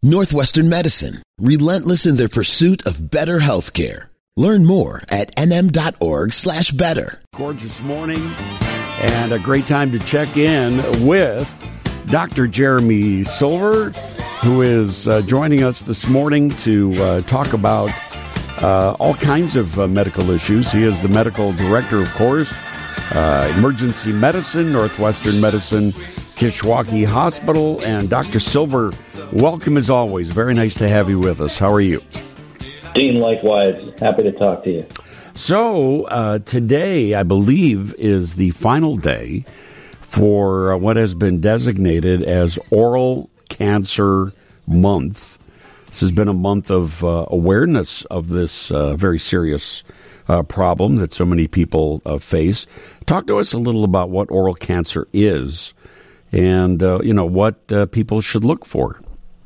Northwestern Medicine, relentless in their pursuit of better healthcare. Learn more at nm.org/better. Gorgeous morning and a great time to check in with Dr. Jeremy Silver, who is joining us this morning to talk about all kinds of medical issues. He is the medical director, of course, emergency medicine, Northwestern Medicine, Kishwaukee Hospital. And Dr. Silver, welcome as always. Very nice to have you with us. How are you? Dean, likewise. Happy to talk to you. So today, I believe, is the final day for what has been designated as Oral Cancer Month. This has been a month of awareness of this very serious problem that so many people face. Talk to us a little about what oral cancer is and, what people should look for.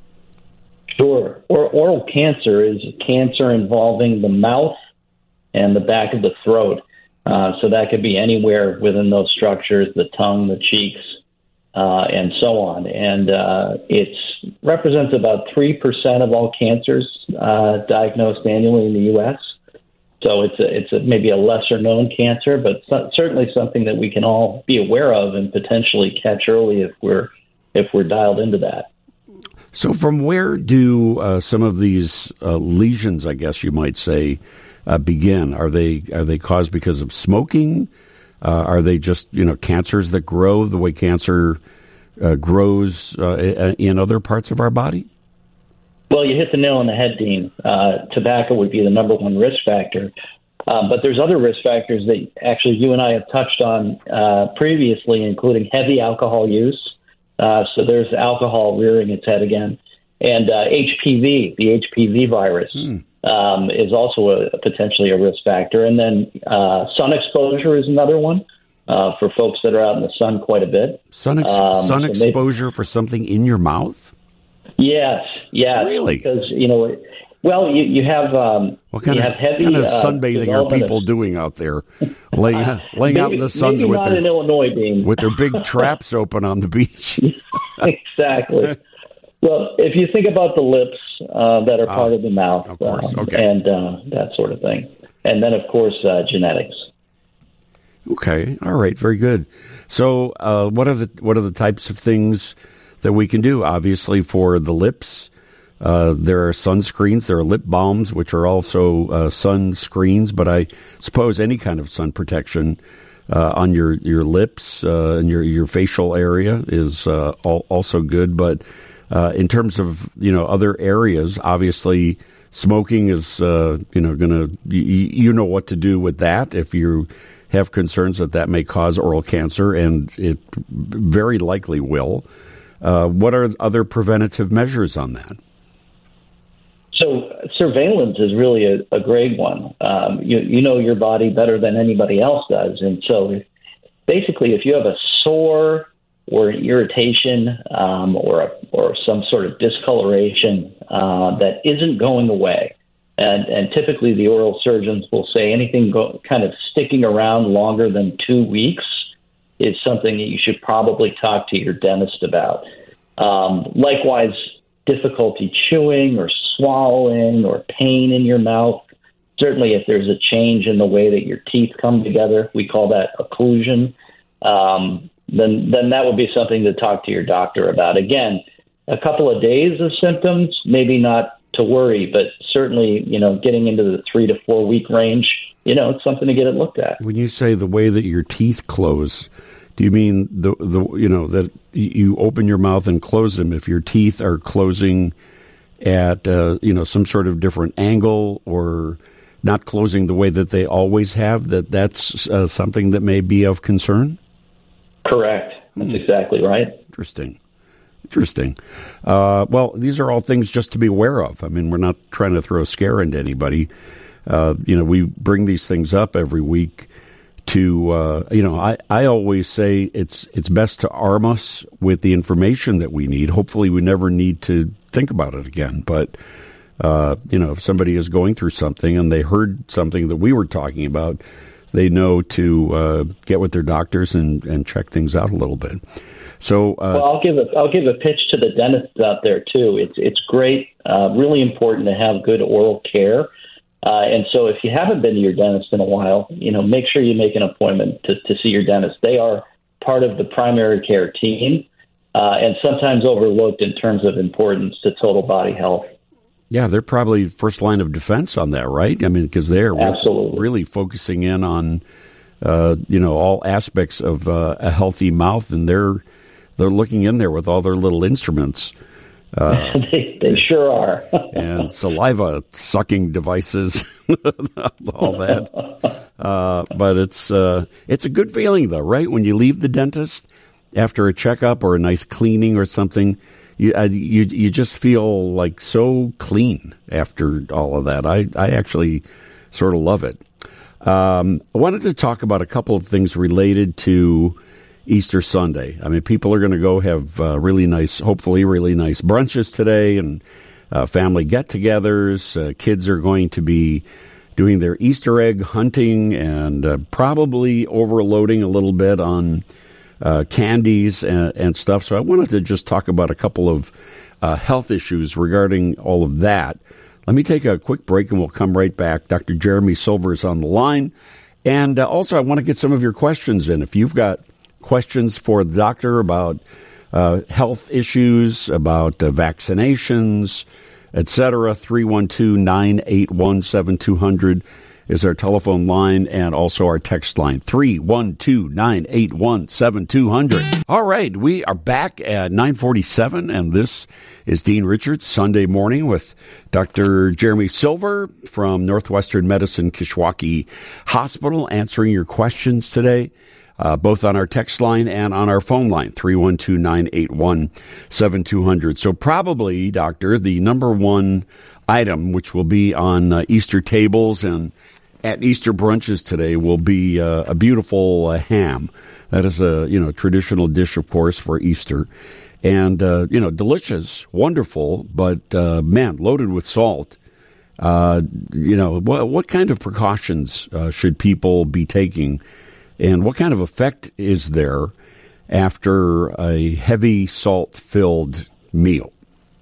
Sure. Oral cancer is cancer involving the mouth and the back of the throat. So that could be anywhere within those structures, the tongue, the cheeks, and so on. And it represents about 3% of all cancers diagnosed annually in the U.S. So it's maybe a lesser-known cancer, but certainly something that we can all be aware of and potentially catch early if we're dialed into that. So from where do some of these lesions, I guess you might say, begin? Are they caused because of smoking? Are they just, cancers that grow the way cancer grows in other parts of our body? Well, you hit the nail on the head, Dean. Tobacco would be the number one risk factor. But there's other risk factors that actually you and I have touched on previously, including heavy alcohol use. So there's alcohol rearing its head again. And HPV, the HPV virus, is also potentially a risk factor. And then sun exposure is another one for folks that are out in the sun quite a bit. Sun exposure for something in your mouth? Yes. Really? Because, you have what kind of sunbathing are people doing out there? Laying out in the sun with their big traps open on the beach. Exactly. Well, if you think about the lips that are part of the mouth, of course. Okay. And that sort of thing. And then, of course, genetics. Okay. All right. Very good. So what are the types of things that we can do? Obviously, for the lips, there are sunscreens. There are lip balms, which are also sun screens. But I suppose any kind of sun protection on your lips and your facial area is also good. But in terms of other areas, obviously smoking is going to what to do with that if you have concerns that may cause oral cancer, and it very likely will. What are other preventative measures on that? So surveillance is really a great one. You know your body better than anybody else does. And so basically if you have a sore or an irritation or some sort of discoloration that isn't going away, and typically the oral surgeons will say anything kind of sticking around longer than 2 weeks is something that you should probably talk to your dentist about. Likewise, difficulty chewing or swallowing or pain in your mouth. Certainly if there's a change in the way that your teeth come together, we call that occlusion, then that would be something to talk to your doctor about. Again, a couple of days of symptoms, maybe not to worry, but certainly, getting into the 3 to 4 week range, it's something to get it looked at. When you say the way that your teeth close, do you mean that you open your mouth and close them? If your teeth are closing at some sort of different angle or not closing the way that they always have, that's something that may be of concern? Correct. That's exactly right. Interesting. Well, these are all things just to be aware of. I mean, we're not trying to throw a scare into anybody. We bring these things up every week to, I always say it's best to arm us with the information that we need. Hopefully we never need to think about it again. But, if somebody is going through something and they heard something that we were talking about, they know to get with their doctors and check things out a little bit. So, well, I'll give a pitch to the dentists out there too. It's great, really important to have good oral care. And so, if you haven't been to your dentist in a while, make sure you make an appointment to see your dentist. They are part of the primary care team, and sometimes overlooked in terms of importance to total body health. Yeah, they're probably first line of defense on that, right? I mean, because they're really focusing in on, all aspects of a healthy mouth, and they're looking in there with all their little instruments. They sure are. And saliva sucking devices, all that. But it's a good feeling, though, right? When you leave the dentist after a checkup or a nice cleaning or something, you just feel like so clean after all of that. I actually sort of love it. I wanted to talk about a couple of things related to Easter Sunday. I mean, people are going to go have hopefully really nice brunches today and family get-togethers. Kids are going to be doing their Easter egg hunting and probably overloading a little bit on candies and stuff. So I wanted to just talk about a couple of health issues regarding all of that. Let me take a quick break and we'll come right back. Dr. Jeremy Silver is on the line. And also, I want to get some of your questions in. If you've got questions for the doctor about health issues, about vaccinations, etc., 312-981-7200 is our telephone line and also our text line, 312-981-7200. All right, we are back at 9:47, and this is Dean Richards, Sunday morning with Dr. Jeremy Silver from Northwestern Medicine Kishwaukee Hospital, answering your questions today. Both on our text line and on our phone line, 312-981-7200. So probably, Doctor, the number one item, which will be on Easter tables and at Easter brunches today, will be a beautiful ham. That is a traditional dish, of course, for Easter. And, delicious, wonderful, but, loaded with salt. What kind of precautions should people be taking? And what kind of effect is there after a heavy salt-filled meal?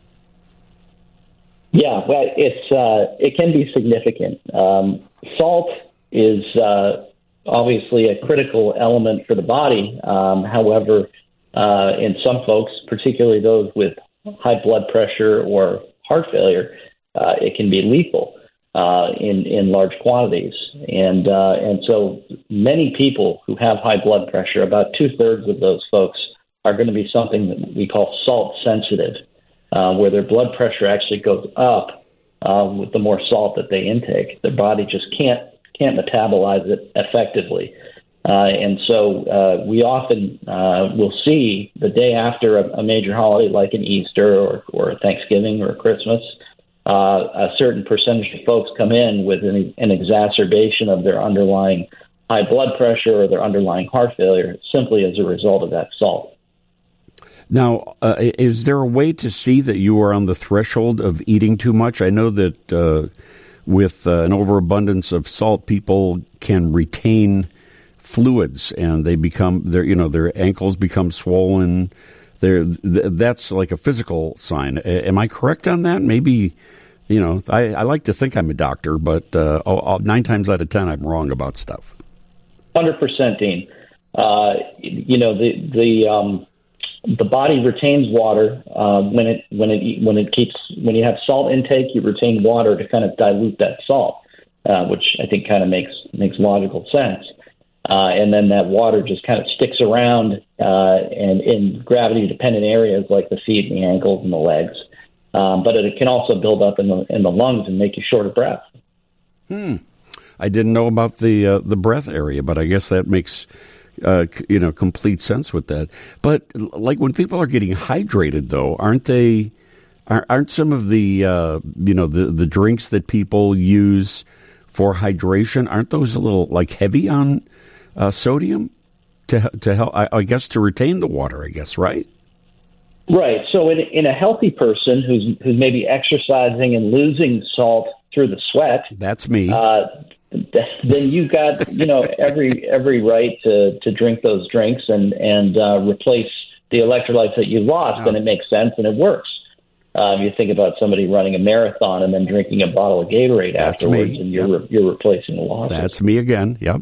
Yeah, well, it can be significant. Salt is obviously a critical element for the body. However, in some folks, particularly those with high blood pressure or heart failure, it can be lethal in large quantities. And so many people who have high blood pressure, about 2/3 of those folks are going to be something that we call salt sensitive, where their blood pressure actually goes up with the more salt that they intake. Their body just can't metabolize it effectively. And so we often will see the day after a major holiday like an Easter or a Thanksgiving or a Christmas, a certain percentage of folks come in with an exacerbation of their underlying high blood pressure or their underlying heart failure simply as a result of that salt. Now, is there a way to see that you are on the threshold of eating too much? I know that with an overabundance of salt, people can retain fluids and they become their ankles become swollen. That's like a physical sign. Am I correct on that? Maybe, I like to think I'm a doctor, but 9 times out of 10, I'm wrong about stuff. 100%, Dean. The body retains water when you have salt intake. You retain water to kind of dilute that salt, which I think kind of makes logical sense. And then that water just kind of sticks around and in gravity-dependent areas like the feet and the ankles and the legs. But it can also build up in the lungs and make you short of breath. I didn't know about the breath area, but I guess that makes complete sense with that. But like when people are getting hydrated, though, aren't some of the the drinks that people use for hydration, aren't those a little like heavy on sodium to help? I guess to retain the water. I guess, right? Right. So in a healthy person who's maybe exercising and losing salt through the sweat, that's me. then you got, every right to drink those drinks and replace the electrolytes that you lost, and it makes sense and it works. You think about somebody running a marathon and then drinking a bottle of Gatorade afterwards, and you're replacing the losses. That's me again. Yep.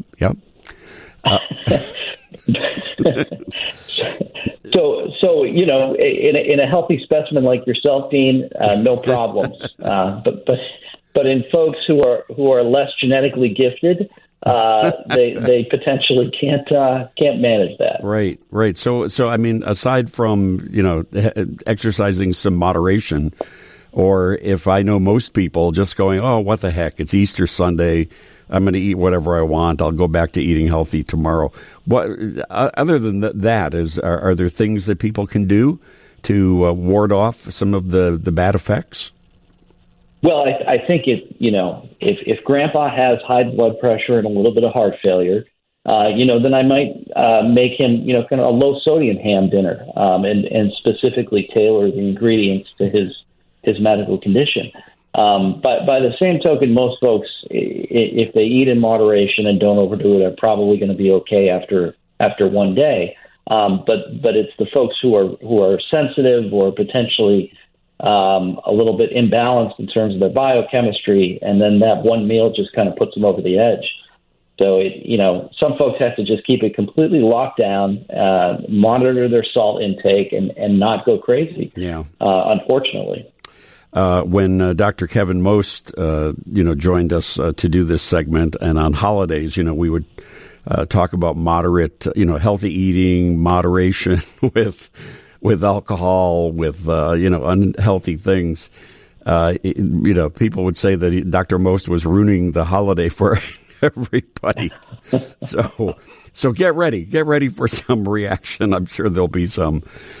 So in a healthy specimen like yourself, Dean, no problems. But in folks who are less genetically gifted, they potentially can't manage that. Right. So I mean, aside from exercising some moderation, or if I know most people just going, oh, what the heck, it's Easter Sunday, I'm going to eat whatever I want, I'll go back to eating healthy tomorrow. What other than that are there things that people can do to ward off some of the bad effects? Well, I think if Grandpa has high blood pressure and a little bit of heart failure, then I might make him, kind of a low sodium ham dinner, and specifically tailor the ingredients to his medical condition. But by the same token, most folks, if they eat in moderation and don't overdo it, are probably going to be okay after one day. But it's the folks who are sensitive or potentially a little bit imbalanced in terms of their biochemistry, and then that one meal just kind of puts them over the edge. So some folks have to just keep it completely locked down, monitor their salt intake, and not go crazy. Yeah. Unfortunately. When Dr. Kevin Most, joined us to do this segment, and on holidays, we would talk about moderate, healthy eating, moderation with alcohol, with unhealthy things. People would say that Dr. Most was ruining the holiday for everybody. So get ready for some reaction. I'm sure there'll be some.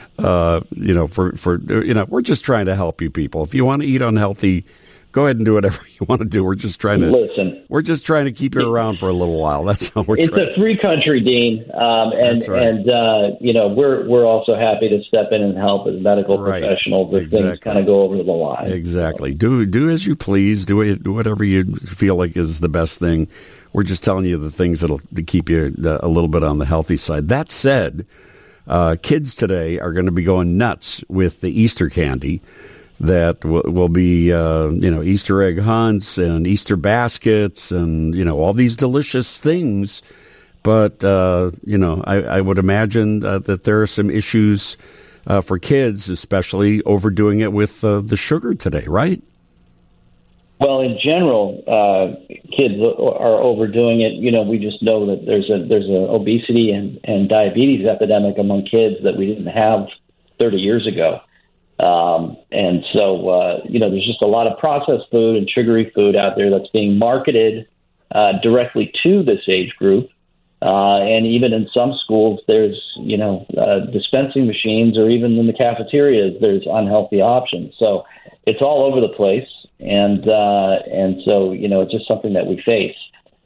We're just trying to help you people. If you want to eat unhealthy, go ahead and do whatever you want to do. We're just trying to listen. We're just trying to keep you around for a little while. That's all we're trying. It's a free country, Dean, That's right. And we're also happy to step in and help as medical professionals if things kind of go over the line. Exactly. Do as you please. Do whatever you feel like is the best thing. We're just telling you the things that'll keep you a little bit on the healthy side. That said, kids today are going to be going nuts with the Easter candy. That will be, Easter egg hunts and Easter baskets and, all these delicious things. But, I would imagine that there are some issues for kids, especially overdoing it with the sugar today, right? Well, in general, kids are overdoing it. We just know that there's an obesity and diabetes epidemic among kids that we didn't have 30 years ago. And so, there's just a lot of processed food and sugary food out there that's being marketed directly to this age group. And even in some schools, there's, dispensing machines, or even in the cafeterias, there's unhealthy options. So it's all over the place. And so, it's just something that we face.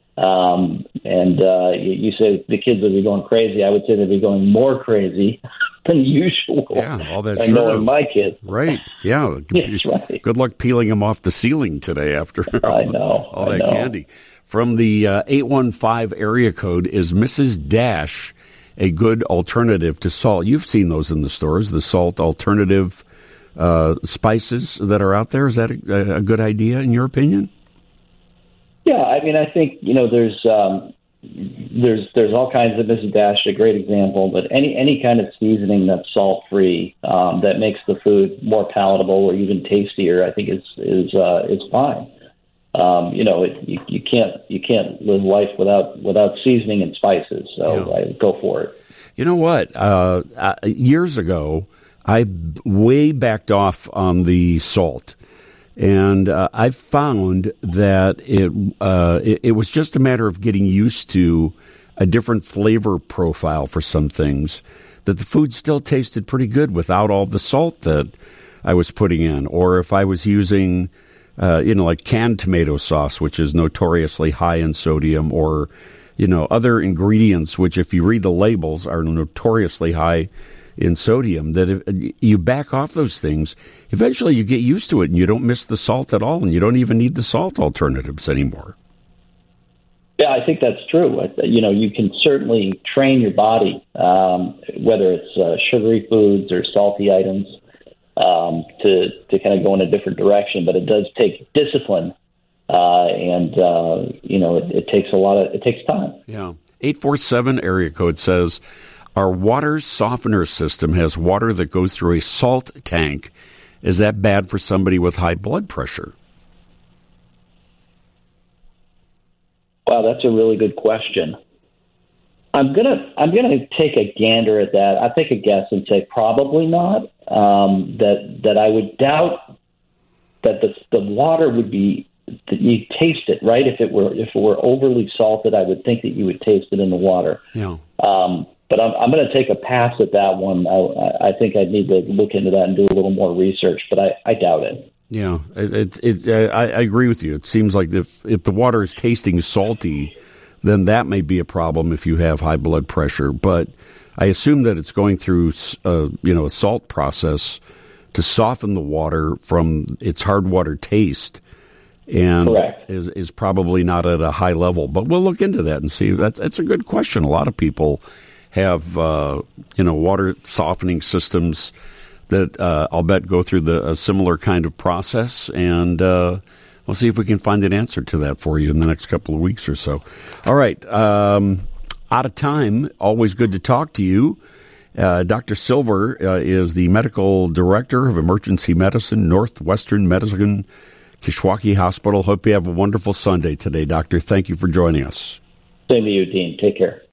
You say the kids would be going crazy. I would say they'd be going more crazy than usual. Yeah, all that sugar. Knowing my kids. Right, yeah. Yes, right. Good luck peeling them off the ceiling today after all that candy. From the 815 area code, is Mrs. Dash a good alternative to salt? You've seen those in the stores, the salt alternative spices that are out there. Is that a good idea in your opinion? Yeah, I mean, I think there's all kinds of. Mrs. Dash, a great example, but any kind of seasoning that's salt free that makes the food more palatable or even tastier, I think is fine. You can't live life without seasoning and spices. So I go for it. You know what? Years ago, I way backed off on the salt. And I found that it was just a matter of getting used to a different flavor profile for some things, that the food still tasted pretty good without all the salt that I was putting in. Or if I was using, like canned tomato sauce, which is notoriously high in sodium, or, other ingredients, which if you read the labels are notoriously high in sodium, that if you back off those things, eventually you get used to it and you don't miss the salt at all, and you don't even need the salt alternatives anymore. Yeah, I think that's true. You know, you can certainly train your body, whether it's sugary foods or salty items, to kind of go in a different direction. But it does take discipline, and you know, it takes it takes time. Yeah. 847 area code says our water softener system has water that goes through a salt tank. Is that bad for somebody with high blood pressure? Wow, that's a really good question. I'm gonna take a gander at that. I take a guess and say probably not. That I would doubt that the water would be, that you taste it, right? If it were overly salted, I would think that you would taste it in the water. Yeah. But I'm going to take a pass at that one. I think I'd need to look into that and do a little more research, but I doubt it. Yeah, I agree with you. It seems like if the water is tasting salty, then that may be a problem if you have high blood pressure. But I assume that it's going through a salt process to soften the water from its hard water taste, and correct, is probably not at a high level. But we'll look into that and see. That's a good question. A lot of people have water softening systems that I'll bet go through a similar kind of process, and we'll see if we can find an answer to that for you in the next couple of weeks or so. All right, out of time. Always good to talk to you. Dr. Silver is the medical director of emergency medicine, Northwestern Medicine, Kishwaukee Hospital. Hope you have a wonderful Sunday today, Doctor. Thank you for joining us. Same to you, Dean. Take care.